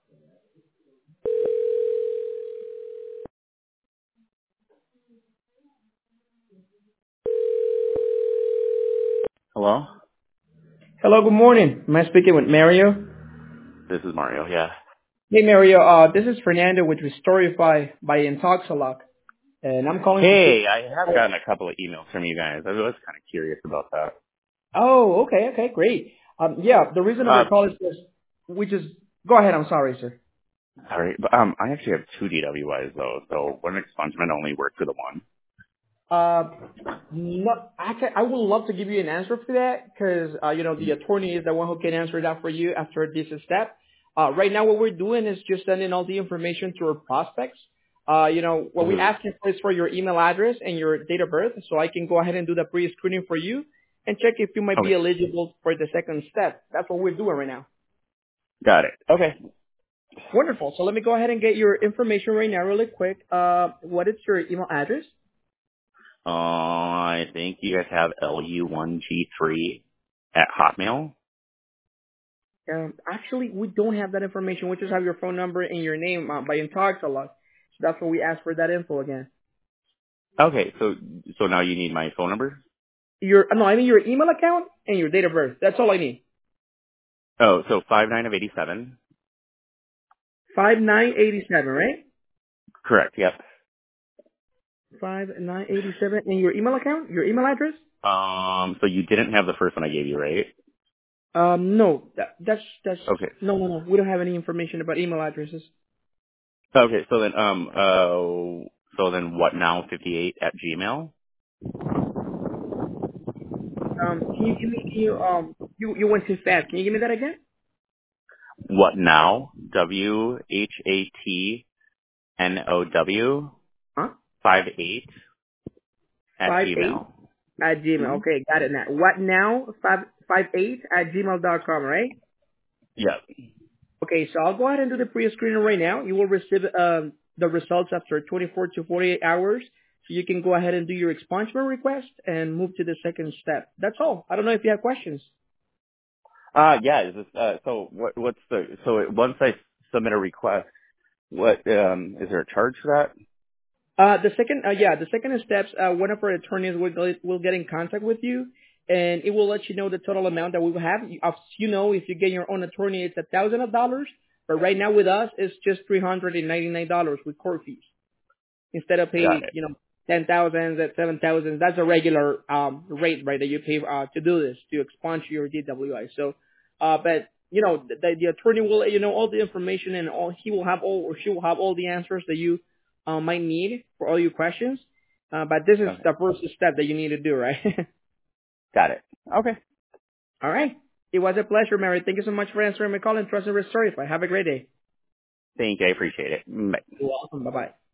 Hello? Hello, good morning. Am I speaking with Mario? This is Mario, yeah. Hey, Mario. This is Fernando with Restorify by Intoxalock, and I'm calling to see. Hey, I have gotten a couple of emails from you guys. I was kind of curious about that. Oh, okay, great. Yeah, the reason of Uh, our call is just we just go ahead. I'm sorry, sir. Sorry, but I actually have two DWIs though, so one expungement only works for the one. Uh, not, I would love to give you an answer for that because the attorney is the one who can answer that for you after this step. Right now, what we're doing is just sending all the information to our prospects. What we Mm-hmm. ask you for is for your email address and your date of birth, so I can go ahead and do the pre-screening for you and check if you might be Okay, eligible for the second step. That's what we're doing right now. got it. Okay. Wonderful. So let me go ahead and get your information right now, really quick. What is your email address? I think you guys have LU1G3 at Hotmail. Actually, we don't have that information. We just have your phone number and your name by Intox a lot. So that's what we ask for that info again. Okay, so now you need my phone number? I mean your email account and your date of birth. That's all I need. Oh, so 59 of 87. 5987, right? Correct, yep. 5987 and your email account, your email address? So you didn't have the first one I gave you, right? No, that's Okay. no. We don't have any information about email addresses. Okay, so then what now 58 at Gmail? Can you give me you went too fast. Can you give me that again? What now? WHATNOW Huh? 58 at 58 Gmail. at Gmail. Mm-hmm. Okay, got it now. What now? 558 at gmail.com, right? Yep. Okay, so I'll go ahead and do the pre-screening right now. You will receive the results after 24 to 48 hours. So you can go ahead and do your expungement request and move to the second step. That's all. I don't know if you have questions. Yeah, is this, once I submit a request, is there a charge for that? The second steps, one of our attorneys will get in contact with you, and it will let you know the total amount that we will have. As you know, if you get your own attorney, it's $1,000, but right now with us, it's just $399 with court fees instead of Got pay, it. 10,000 at 7,000. That's a regular rate, right, that you pay to do this to expunge your DWI. So, but the attorney will let you know all the information, and he will have all or she will have all the answers that you might need for all your questions. But this is Okay. the first step that you need to do, right? Got it. Okay. All right. It was a pleasure, Mary. Thank you so much for answering my call and trust and restore. Have a great day. Thank you. I appreciate it. Bye. You're welcome. Bye bye.